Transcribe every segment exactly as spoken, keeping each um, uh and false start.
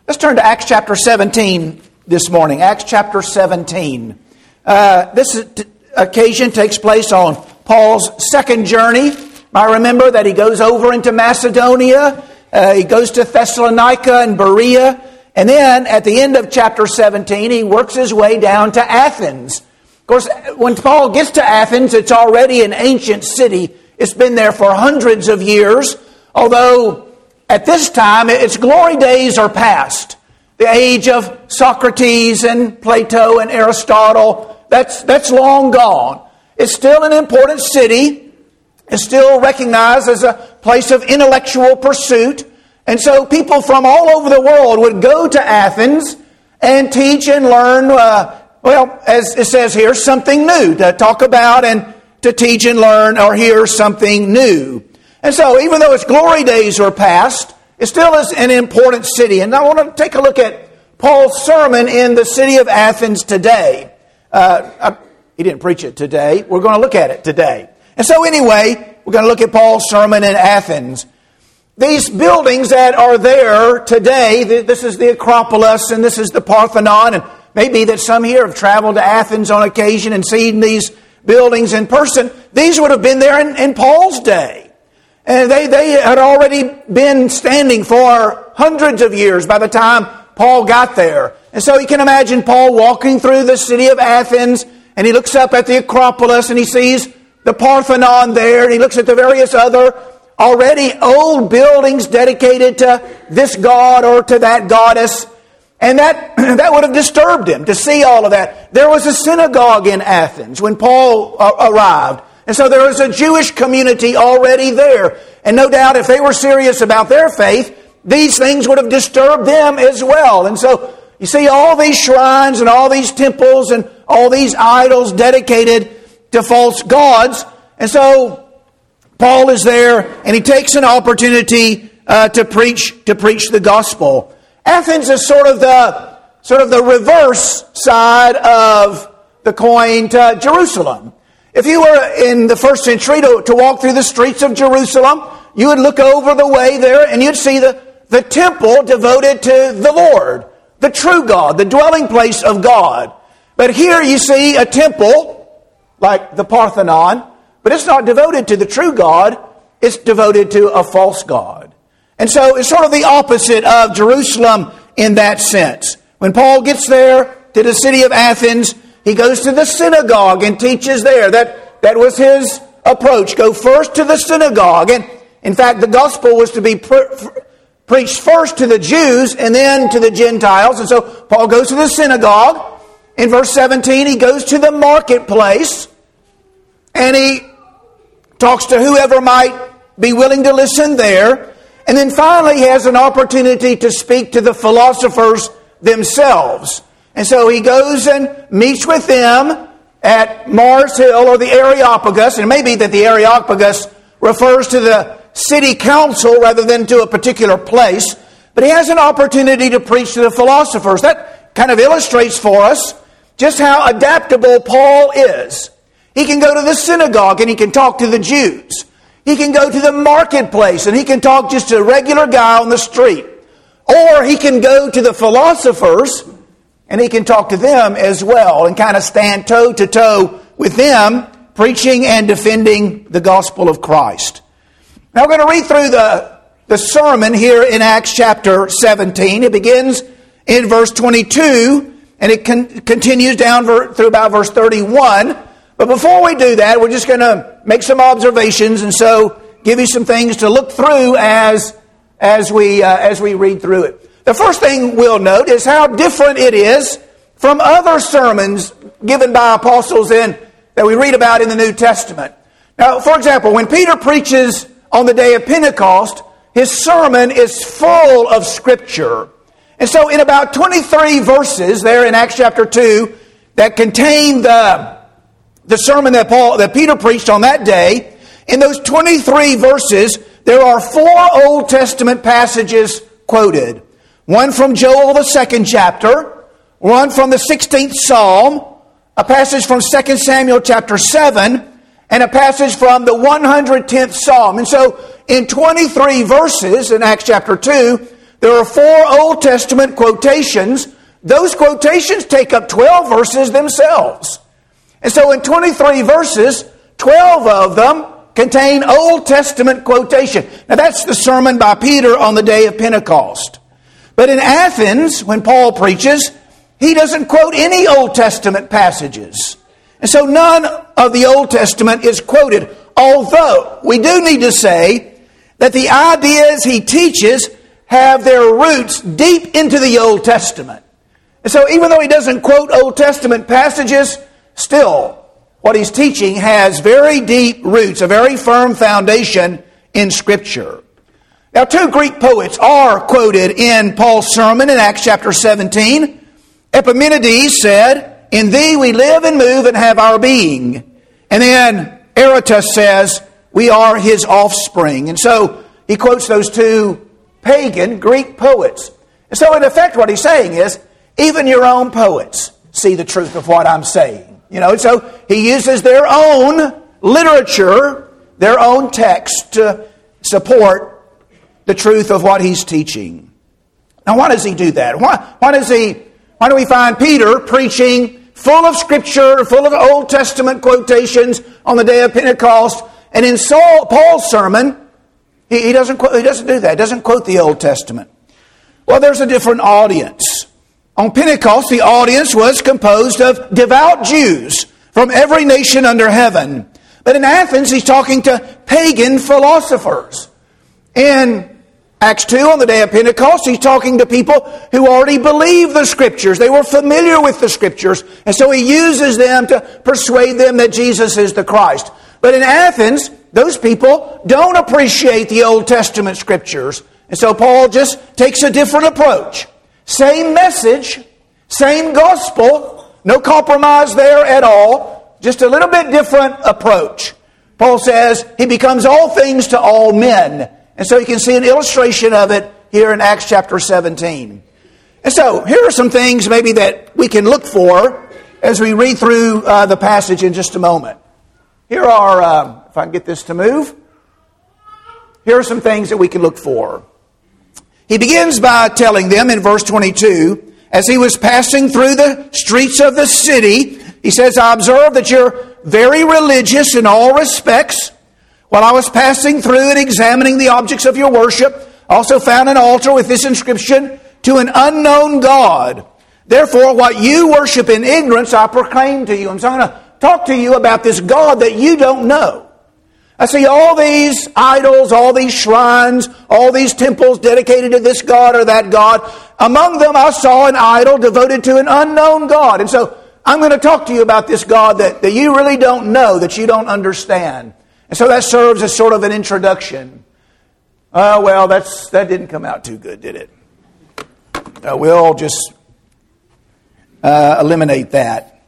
Let's turn to Acts chapter seventeen this morning. Acts chapter seventeen. Uh, this is, t- occasion takes place on Paul's second journey. I remember that he goes over into Macedonia. Uh, he goes to Thessalonica and Berea. And then at the end of chapter seventeen, he works his way down to Athens. Of course, when Paul gets to Athens, it's already an ancient city. It's been there for hundreds of years, although at this time, its glory days are past. The age of Socrates and Plato and Aristotle, that's, that's long gone. It's still an important city. It's still recognized as a place of intellectual pursuit. And so people from all over the world would go to Athens and teach and learn, uh, well, as it says here, something new, to talk about and to teach and learn or hear something new. And so, even though its glory days are past, it still is an important city. And I want to take a look at Paul's sermon in the city of Athens today. Uh, I, he didn't preach it today. We're going to look at it today. And so anyway, we're going to look at Paul's sermon in Athens. These buildings that are there today, this is the Acropolis and this is the Parthenon. And maybe that some here have traveled to Athens on occasion and seen these buildings in person. These would have been there in, in Paul's day. And they, they had already been standing for hundreds of years by the time Paul got there. And so you can imagine Paul walking through the city of Athens, and he looks up at the Acropolis, and he sees the Parthenon there, and he looks at the various other already old buildings dedicated to this god or to that goddess. And that, that would have disturbed him to see all of that. There was a synagogue in Athens when Paul uh, arrived. And so there was a Jewish community already there. And no doubt if they were serious about their faith, these things would have disturbed them as well. And so you see all these shrines and all these temples and all these idols dedicated to false gods. And so Paul is there and he takes an opportunity uh, to preach to preach the gospel. Athens is sort of the sort of the reverse side of the coin to Jerusalem. If you were in the first century to, to walk through the streets of Jerusalem, you would look over the way there and you'd see the, the temple devoted to the Lord, the true God, the dwelling place of God. But here you see a temple like the Parthenon, but it's not devoted to the true God, it's devoted to a false God. And so it's sort of the opposite of Jerusalem in that sense. When Paul gets there to the city of Athens, he goes to the synagogue and teaches there. That, that was his approach. Go first to the synagogue. And in fact, the gospel was to be pre- preached first to the Jews and then to the Gentiles. And so Paul goes to the synagogue. In verse seventeen, he goes to the marketplace and he talks to whoever might be willing to listen there. And then finally, he has an opportunity to speak to the philosophers themselves. And so he goes and meets with them at Mars Hill or the Areopagus. And it may be that the Areopagus refers to the city council rather than to a particular place. But he has an opportunity to preach to the philosophers. That kind of illustrates for us just how adaptable Paul is. He can go to the synagogue and he can talk to the Jews. He can go to the marketplace and he can talk just to a regular guy on the street. Or he can go to the philosophers and he can talk to them as well and kind of stand toe to toe with them, preaching and defending the gospel of Christ. Now we're going to read through the, the sermon here in Acts chapter seventeen. It begins in verse twenty-two and it con- continues down ver- through about verse thirty-one. But before we do that, we're just going to make some observations and so give you some things to look through as, as, we, uh, as we read through it. The first thing we'll note is how different it is from other sermons given by apostles in, that we read about in the New Testament. Now, for example, when Peter preaches on the day of Pentecost, his sermon is full of Scripture. And so in about twenty-three verses there in Acts chapter two that contain the, the sermon that Paul that Peter preached on that day, in those twenty-three verses, there are four Old Testament passages quoted. One from Joel, the second chapter, one from the sixteenth Psalm, a passage from Second Samuel chapter seven, and a passage from the one hundred tenth Psalm. And so in twenty-three verses in Acts chapter two, There are four Old Testament quotations. Those quotations take up twelve verses themselves. And so in twenty-three verses, twelve of them contain Old Testament quotation. Now that's the sermon by Peter on the day of Pentecost. But in Athens, when Paul preaches, he doesn't quote any Old Testament passages. And so none of the Old Testament is quoted. Although we do need to say that the ideas he teaches have their roots deep into the Old Testament. And so even though he doesn't quote Old Testament passages, still what he's teaching has very deep roots, a very firm foundation in Scripture. Now, two Greek poets are quoted in Paul's sermon in Acts chapter seventeen. Epimenides said, "In thee we live and move and have our being." And then Aratus says, "We are his offspring." And so he quotes those two pagan Greek poets. And so in effect what he's saying is, even your own poets see the truth of what I'm saying. You know, so he uses their own literature, their own text to support the truth of what he's teaching. Now, why does he do that? Why, why does he? Why do we find Peter preaching full of Scripture, full of Old Testament quotations on the day of Pentecost, and in Saul, Paul's sermon, he, he doesn't he doesn't do that. He doesn't quote the Old Testament. Well, there's a different audience. On Pentecost, the audience was composed of devout Jews from every nation under heaven. But in Athens, he's talking to pagan philosophers. In Acts two, on the day of Pentecost, he's talking to people who already believe the Scriptures. They were familiar with the Scriptures. And so he uses them to persuade them that Jesus is the Christ. But in Athens, those people don't appreciate the Old Testament Scriptures. And so Paul just takes a different approach. Same message, same gospel, no compromise there at all, just a little bit different approach. Paul says he becomes all things to all men. And so you can see an illustration of it here in Acts chapter seventeen. And so here are some things maybe that we can look for as we read through uh, the passage in just a moment. Here are, uh, if I can get this to move, here are some things that we can look for. He begins by telling them in verse twenty-two, as he was passing through the streets of the city, he says, "I observe that you're very religious in all respects. While I was passing through and examining the objects of your worship, I also found an altar with this inscription, 'To an unknown God. Therefore, what you worship in ignorance, I proclaim to you.'" And so I'm going to talk to you about this God that you don't know. I see all these idols, all these shrines, all these temples dedicated to this God or that God. Among them I saw an idol devoted to an unknown God. And so I'm going to talk to you about this God that, that you really don't know, that you don't understand. And so that serves as sort of an introduction. Oh, well, that's that didn't come out too good, did it? Uh, we'll just uh, eliminate that.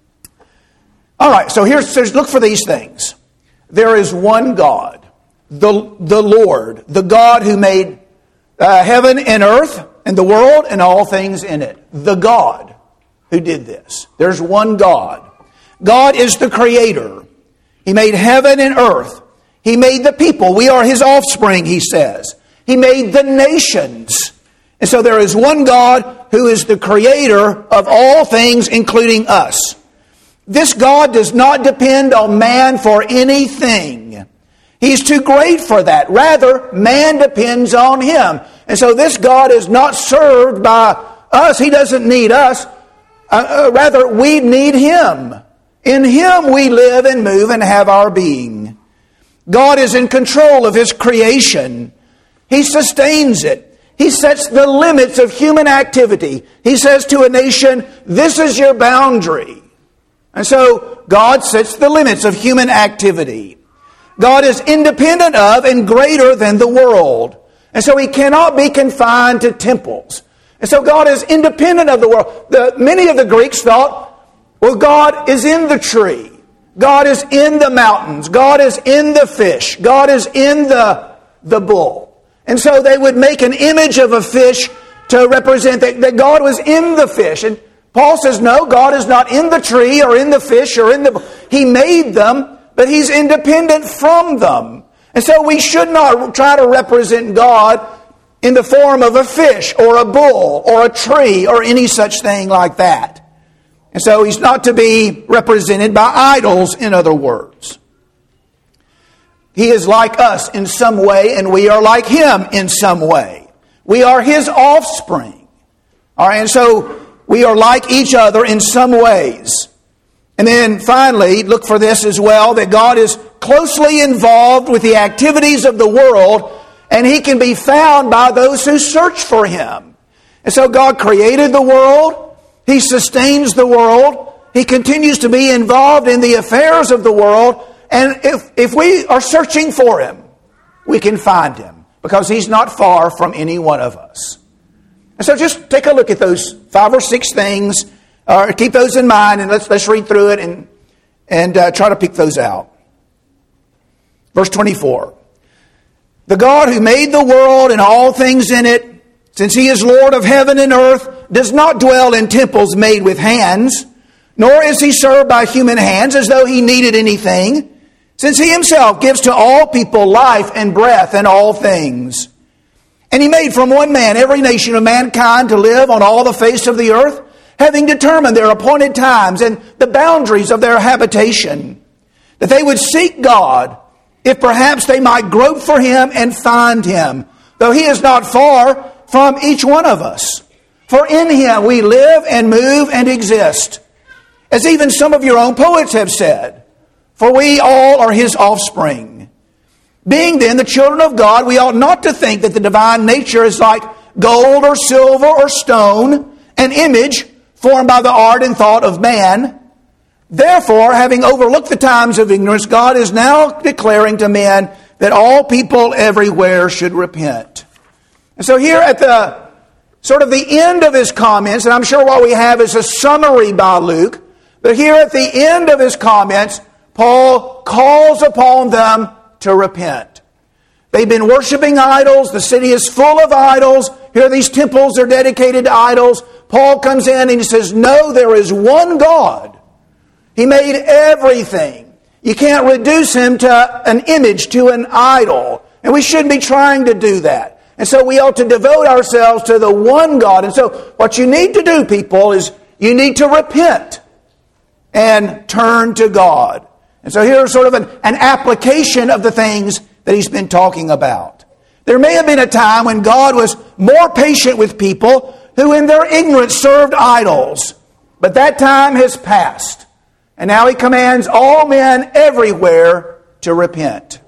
All right, so here's, here's look for these things. There is one God, the, the Lord, the God who made uh, heaven and earth and the world and all things in it. The God who did this. There's one God. God is the Creator. He made heaven and earth. He made the people. We are His offspring, He says. He made the nations. And so there is one God who is the Creator of all things, including us. This God does not depend on man for anything. He's too great for that. Rather, man depends on Him. And so this God is not served by us. He doesn't need us. Uh, uh, rather, we need Him. In Him we live and move and have our being. God is in control of His creation. He sustains it. He sets the limits of human activity. He says to a nation, "This is your boundary." And so God sets the limits of human activity. God is independent of and greater than the world. And so He cannot be confined to temples. And so God is independent of the world. The, many of the Greeks thought, well, God is in the tree. God is in the mountains. God is in the fish. God is in the, the bull. And so they would make an image of a fish to represent that, that God was in the fish. And Paul says, no, God is not in the tree or in the fish or in the... He made them, but He's independent from them. And so we should not try to represent God in the form of a fish or a bull or a tree or any such thing like that. And so he's not to be represented by idols, in other words. He is like us in some way, and we are like him in some way. We are his offspring. All right, and so we are like each other in some ways. And then finally, look for this as well, that God is closely involved with the activities of the world, and he can be found by those who search for him. And so God created the world. He sustains the world. He continues to be involved in the affairs of the world. And if, if we are searching for him, we can find him, because he's not far from any one of us. And so just take a look at those five or six things. Uh, keep those in mind, and let's, let's read through it and, and uh, try to pick those out. Verse twenty-four. The God who made the world and all things in it, since he is Lord of heaven and earth, does not dwell in temples made with hands, nor is he served by human hands as though he needed anything, since he himself gives to all people life and breath and all things. And he made from one man every nation of mankind to live on all the face of the earth, having determined their appointed times and the boundaries of their habitation, that they would seek God, if perhaps they might grope for him and find him, though he is not far from each one of us. For in him we live and move and exist, as even some of your own poets have said, for we all are his offspring. Being then the children of God, we ought not to think that the divine nature is like gold or silver or stone, an image formed by the art and thought of man. Therefore, having overlooked the times of ignorance, God is now declaring to men that all people everywhere should repent. And so here at the sort of the end of his comments, and I'm sure what we have is a summary by Luke, but here at the end of his comments, Paul calls upon them to repent. They've been worshiping idols. The city is full of idols. Here these temples are dedicated to idols. Paul comes in and he says, no, there is one God. He made everything. You can't reduce him to an image, to an idol. And we shouldn't be trying to do that. And so we ought to devote ourselves to the one God. And so what you need to do, people, is you need to repent and turn to God. And so here's sort of an, an application of the things that he's been talking about. There may have been a time when God was more patient with people who in their ignorance served idols. But that time has passed. And now he commands all men everywhere to repent.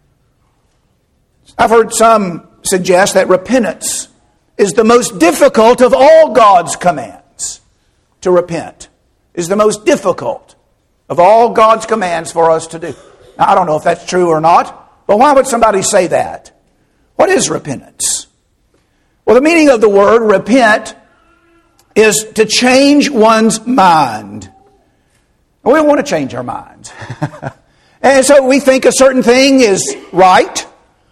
I've heard some suggest that repentance is the most difficult of all God's commands. To repent is the most difficult of all God's commands for us to do. Now, I don't know if that's true or not, but why would somebody say that? What is repentance? Well, the meaning of the word repent is to change one's mind. We don't want to change our minds. And so we think a certain thing is right,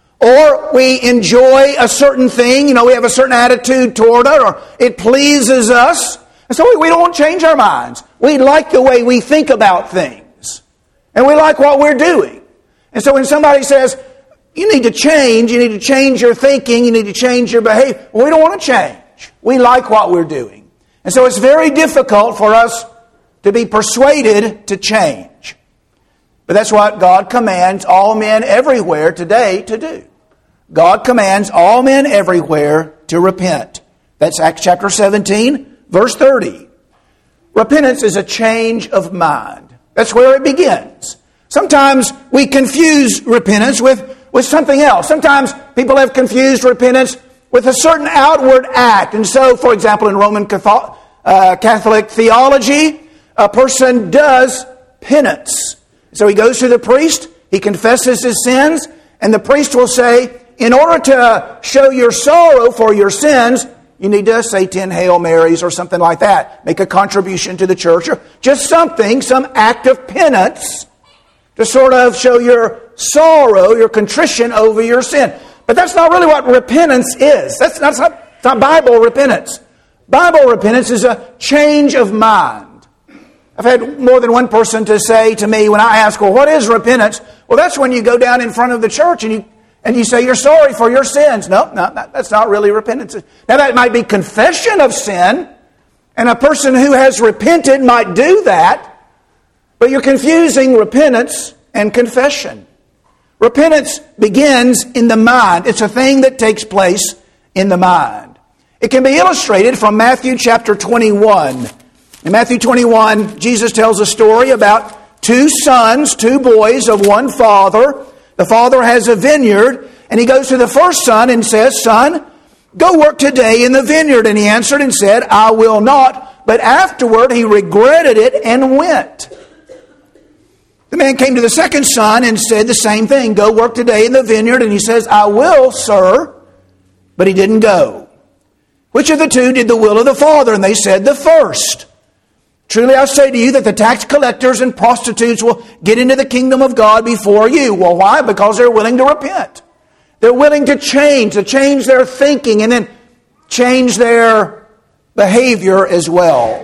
or we enjoy a certain thing, you know, we have a certain attitude toward it, or it pleases us. And so we don't want to change our minds. We like the way we think about things. And we like what we're doing. And so when somebody says, you need to change, you need to change your thinking, you need to change your behavior, well, we don't want to change. We like what we're doing. And so it's very difficult for us to be persuaded to change. But that's what God commands all men everywhere today to do. God commands all men everywhere to repent. That's Acts chapter seventeen, verse thirty. Repentance is a change of mind. That's where it begins. Sometimes we confuse repentance with, with something else. Sometimes people have confused repentance with a certain outward act. And so, for example, in Roman Catholic, uh, Catholic theology, a person does penance. So he goes to the priest, he confesses his sins, and the priest will say, in order to show your sorrow for your sins, you need to say ten Hail Marys or something like that. Make a contribution to the church, or just something, some act of penance to sort of show your sorrow, your contrition over your sin. But that's not really what repentance is. That's not, that's not, that's not Bible repentance. Bible repentance is a change of mind. I've had more than one person to say to me when I ask, well, what is repentance? Well, that's when you go down in front of the church and you And you say you're sorry for your sins. No, no, that's not really repentance. Now that might be confession of sin, and a person who has repented might do that, but you're confusing repentance and confession. Repentance begins in the mind. It's a thing that takes place in the mind. It can be illustrated from Matthew chapter twenty-one. In Matthew twenty-one, Jesus tells a story about two sons, two boys of one father. The father has a vineyard, and he goes to the first son and says, "Son, go work today in the vineyard." And he answered and said, "I will not." But afterward he regretted it and went. The man came to the second son and said the same thing. "Go work today in the vineyard." And he says, "I will, sir." But he didn't go. Which of the two did the will of the father? And they said, "The first." "Truly I say to you that the tax collectors and prostitutes will get into the kingdom of God before you." Well, why? Because they're willing to repent. They're willing to change, to change their thinking and then change their behavior as well.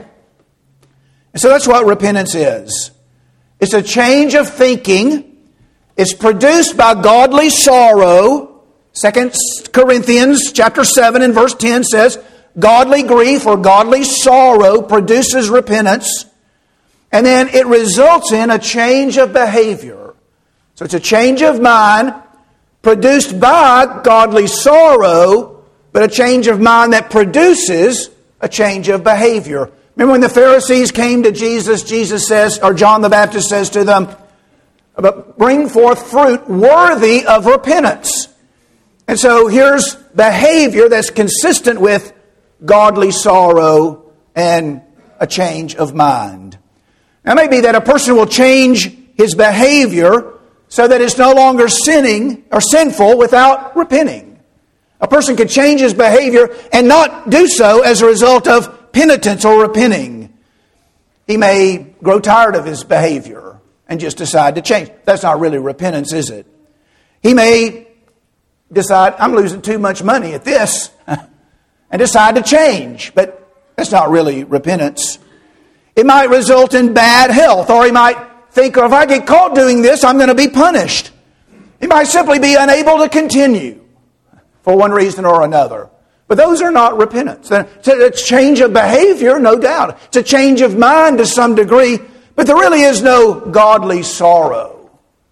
And so that's what repentance is. It's a change of thinking. It's produced by godly sorrow. Second Corinthians chapter seven and verse ten says, godly grief or godly sorrow produces repentance. And then it results in a change of behavior. So it's a change of mind produced by godly sorrow, but a change of mind that produces a change of behavior. Remember when the Pharisees came to Jesus, Jesus says, or John the Baptist says to them, "But bring forth fruit worthy of repentance." And so here's behavior that's consistent with godly sorrow and a change of mind. Now it may be that a person will change his behavior so that it's no longer sinning or sinful without repenting. A person can change his behavior and not do so as a result of penitence or repenting. He may grow tired of his behavior and just decide to change. That's not really repentance, is it? He may decide, "I'm losing too much money at this," and decide to change, but that's not really repentance. It might result in bad health, or he might think, "Or if I get caught doing this, I'm going to be punished." He might simply be unable to continue for one reason or another. But those are not repentance. It's a change of behavior, no doubt. It's a change of mind to some degree, but there really is no godly sorrow.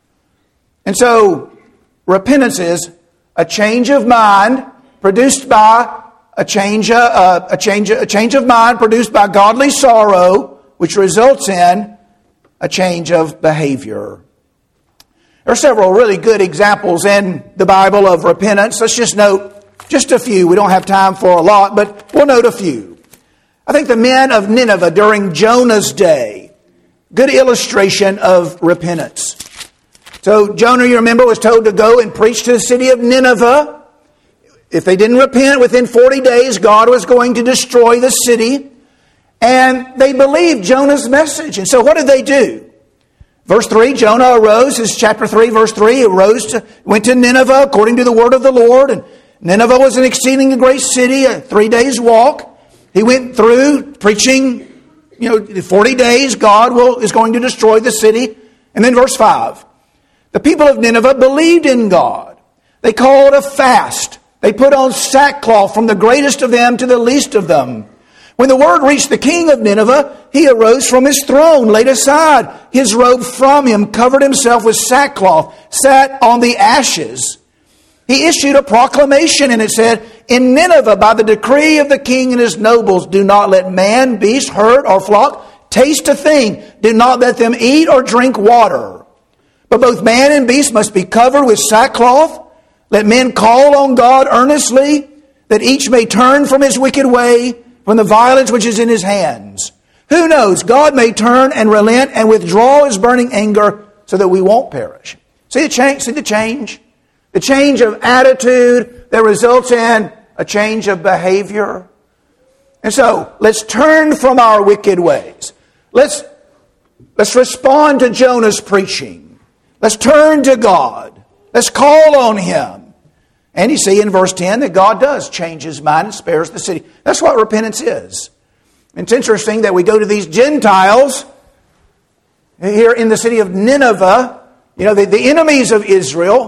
And so, repentance is a change of mind produced by a change, uh, a change, a change of mind produced by godly sorrow, which results in a change of behavior. There are several really good examples in the Bible of repentance. Let's just note just a few. We don't have time for a lot, but we'll note a few. I think the men of Nineveh during Jonah's day, good illustration of repentance. So Jonah, you remember, was told to go and preach to the city of Nineveh. If they didn't repent within forty days, God was going to destroy the city. And they believed Jonah's message. And so what did they do? Verse three, Jonah arose, this is chapter three, verse three, he arose, to, went to Nineveh according to the word of the Lord. And Nineveh was an exceedingly great city, a three days walk. He went through preaching, you know, forty days, God will is going to destroy the city. And then verse five, the people of Nineveh believed in God. They called a fast. They put on sackcloth from the greatest of them to the least of them. When the word reached the king of Nineveh, he arose from his throne, laid aside his robe from him, covered himself with sackcloth, sat on the ashes. He issued a proclamation, and it said, "In Nineveh, by the decree of the king and his nobles, do not let man, beast, herd, or flock taste a thing. Do not let them eat or drink water. But both man and beast must be covered with sackcloth. Let men call on God earnestly, that each may turn from his wicked way, from the violence which is in his hands." Who knows? God may turn and relent and withdraw his burning anger so that we won't perish. See the change? See the change? The change of attitude that results in a change of behavior. And so, let's turn from our wicked ways. Let's, let's respond to Jonah's preaching. Let's turn to God. Let's call on him. And you see in verse ten that God does change his mind and spares the city. That's what repentance is. It's interesting that we go to these Gentiles here in the city of Nineveh, you know, the, the enemies of Israel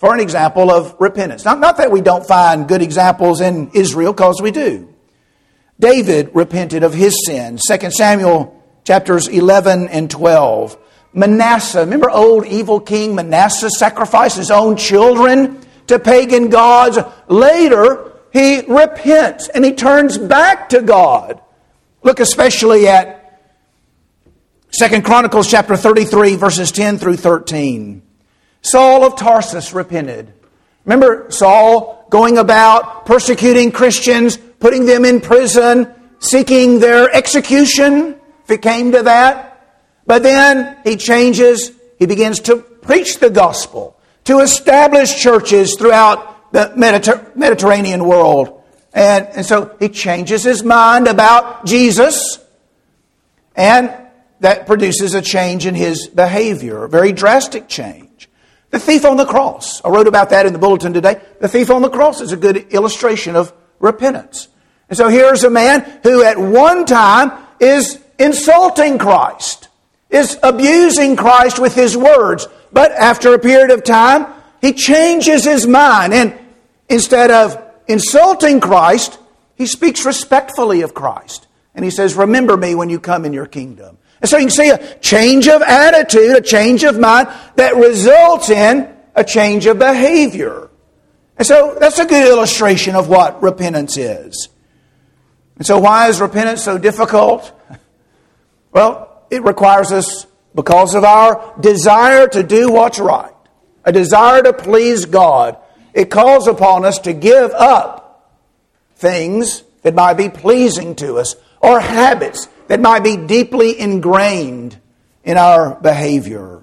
for an example of repentance. Not, not that we don't find good examples in Israel, because we do. David repented of his sin. Second Samuel chapters eleven and twelve. Manasseh, remember old evil king Manasseh sacrificed his own children to pagan gods. Later, he repents and he turns back to God. Look especially at Second Chronicles chapter thirty-three, verses ten through thirteen. Saul of Tarsus repented. Remember Saul going about persecuting Christians, putting them in prison, seeking their execution, if it came to that. But then he changes, he begins to preach the gospel, to establish churches throughout the Mediter- Mediterranean world. And, and so he changes his mind about Jesus, and that produces a change in his behavior, a very drastic change. The thief on the cross, I wrote about that in the bulletin today. The thief on the cross is a good illustration of repentance. And so here's a man who at one time is insulting Christ, is abusing Christ with his words. But after a period of time, he changes his mind. And instead of insulting Christ, he speaks respectfully of Christ. And he says, remember me when you come in your kingdom. And so you can see a change of attitude, a change of mind that results in a change of behavior. And so that's a good illustration of what repentance is. And so why is repentance so difficult? Well, it requires us, because of our desire to do what's right, a desire to please God, it calls upon us to give up things that might be pleasing to us, or habits that might be deeply ingrained in our behavior.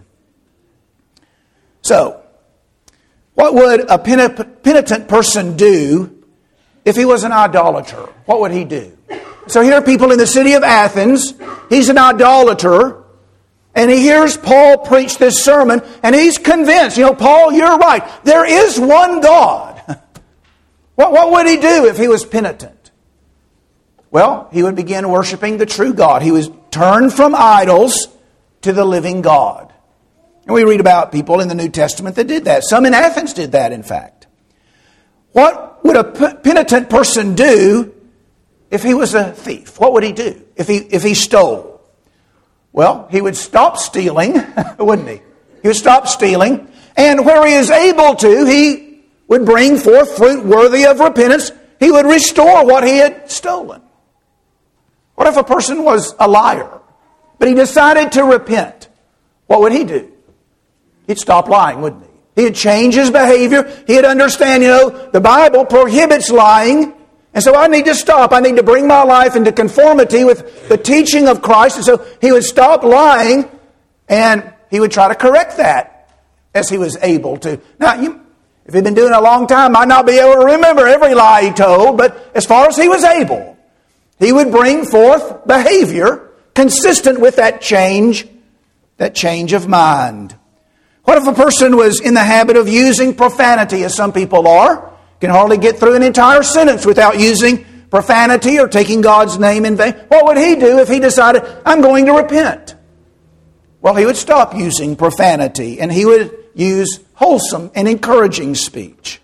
So, what would a penitent person do if he was an idolater? What would he do? So here are people in the city of Athens. He's an idolater. And he hears Paul preach this sermon. And he's convinced, you know, Paul, you're right. There is one God. What, what would he do if he was penitent? Well, he would begin worshiping the true God. He would turn from idols to the living God. And we read about people in the New Testament that did that. Some in Athens did that, in fact. What would a penitent person do if he was a thief? What would he do if he if he stole? Well, he would stop stealing, wouldn't he? He would stop stealing. And where he is able to, he would bring forth fruit worthy of repentance. He would restore what he had stolen. What if a person was a liar, but he decided to repent? What would he do? He'd stop lying, wouldn't he? He'd change his behavior. He'd understand, you know, the Bible prohibits lying. And so I need to stop. I need to bring my life into conformity with the teaching of Christ. And so he would stop lying, and he would try to correct that as he was able to. Now, you, if he'd been doing it a long time, might not be able to remember every lie he told, but as far as he was able, he would bring forth behavior consistent with that change, that change of mind. What if a person was in the habit of using profanity, as some people are? Can hardly get through an entire sentence without using profanity or taking God's name in vain. What would he do if he decided, I'm going to repent? Well, he would stop using profanity, and he would use wholesome and encouraging speech.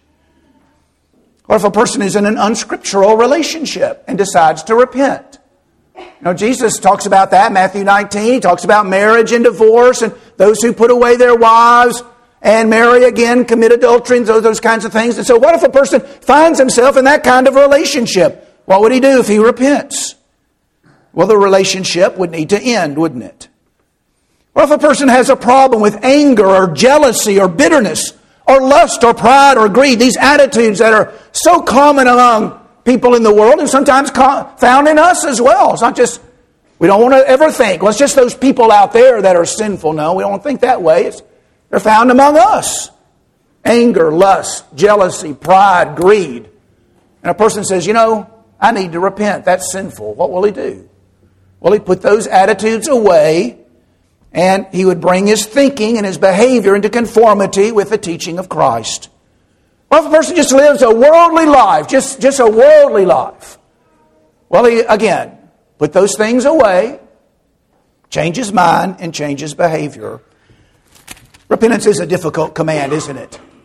Or if a person is in an unscriptural relationship and decides to repent. You know, Jesus talks about that in Matthew nineteen. He talks about marriage and divorce and those who put away their wives and marry again, commit adultery, and those, those kinds of things. And so what if a person finds himself in that kind of relationship? What would he do if he repents? Well, the relationship would need to end, wouldn't it? What if a person has a problem with anger or jealousy or bitterness or lust or pride or greed? These attitudes that are so common among people in the world and sometimes found in us as well. It's not just, we don't want to ever think, well, it's just those people out there that are sinful. No, we don't think that way. It's They're found among us. Anger, lust, jealousy, pride, greed. And a person says, you know, I need to repent. That's sinful. What will he do? Well, he'd put those attitudes away, and he would bring his thinking and his behavior into conformity with the teaching of Christ. Well, if a person just lives a worldly life, just, just a worldly life, well, he, again, put those things away, change his mind, and change his behavior. Repentance is a difficult command, isn't it?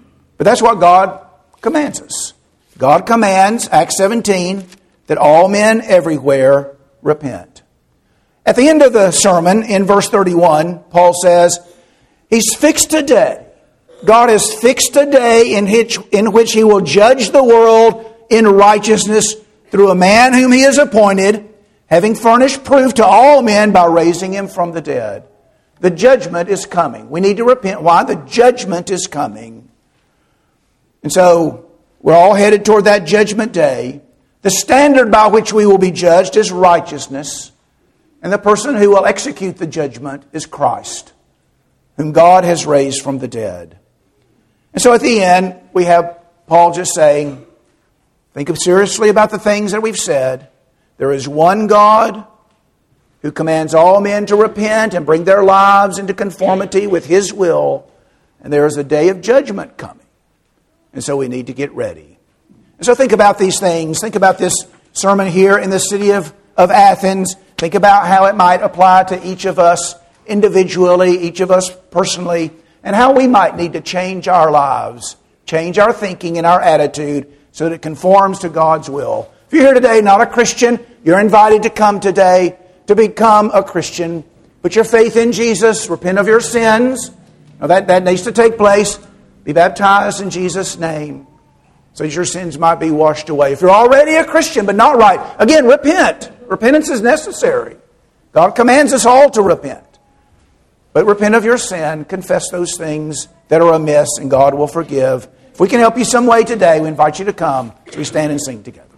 But that's what God commands us. God commands, Acts seventeen, that all men everywhere repent. At the end of the sermon, in verse thirty-one, Paul says, He's fixed a day. God has fixed a day in which, in which He will judge the world in righteousness through a man whom He has appointed, having furnished proof to all men by raising Him from the dead. The judgment is coming. We need to repent. Why? The judgment is coming. And so, we're all headed toward that judgment day. The standard by which we will be judged is righteousness. And the person who will execute the judgment is Christ, whom God has raised from the dead. And so at the end, we have Paul just saying, think seriously about the things that we've said. There is one God who commands all men to repent and bring their lives into conformity with His will. And there is a day of judgment coming. And so we need to get ready. And so think about these things. Think about this sermon here in the city of, of Athens. Think about how it might apply to each of us individually, each of us personally, and how we might need to change our lives, change our thinking and our attitude so that it conforms to God's will. If you're here today, not a Christian, you're invited to come today to become a Christian. Put your faith in Jesus, repent of your sins. Now that, that needs to take place. Be baptized in Jesus' name so that your sins might be washed away. If you're already a Christian but not right, again, repent. Repentance is necessary. God commands us all to repent. But repent of your sin, confess those things that are amiss, and God will forgive. If we can help you some way today, we invite you to come as we stand and sing together.